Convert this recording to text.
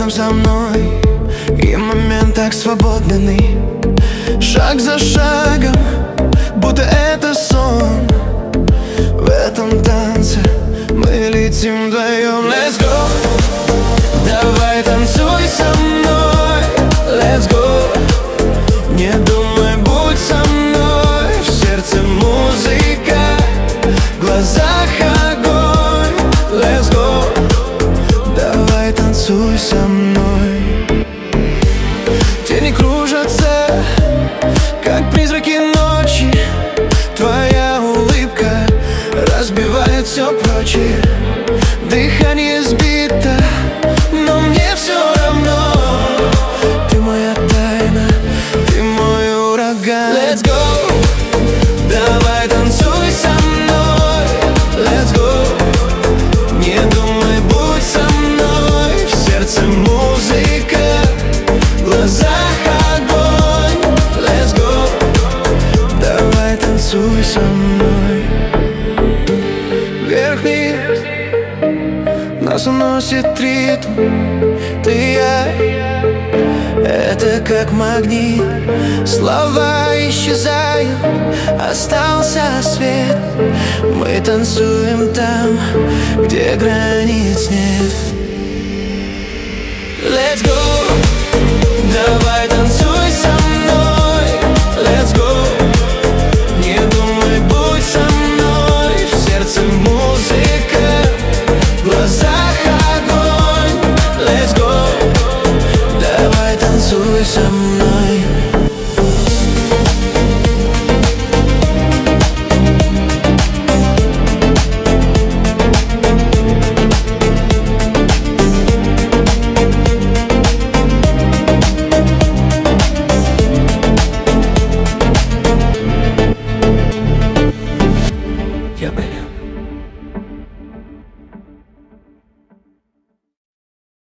рядом со мной, и момент так свободный. Шаг за шагом, будто это сон. В этом танце мы летим вдвоем. Let's go, давай танцуй со мной. Let's go, не думай, будь со мной. В сердце музыка, в глазах огонь. Let's go, давай танцуй со мной. Тени кружатся, как призраки ночи. Твоя улыбка разбивает все прочее. Дыхание сбито, но мне все равно. Ты моя тайна, ты мой ураган. Let's go, давай танцуй со мной. Let's go, не думай, будь со мной. В сердце музыка, в глазах огонь. Let's go, давай танцуй со мной. Вверх-вниз нас уносит ритм. Ты и я, это как магнит. Слова исчезают, остался свет. Мы танцуем там, где границ нет. Let's go, давай танцуй со мной. Let's go, не думай, будь со мной. В сердце музыка, в глазах огонь. Let's go, давай танцуй со мной.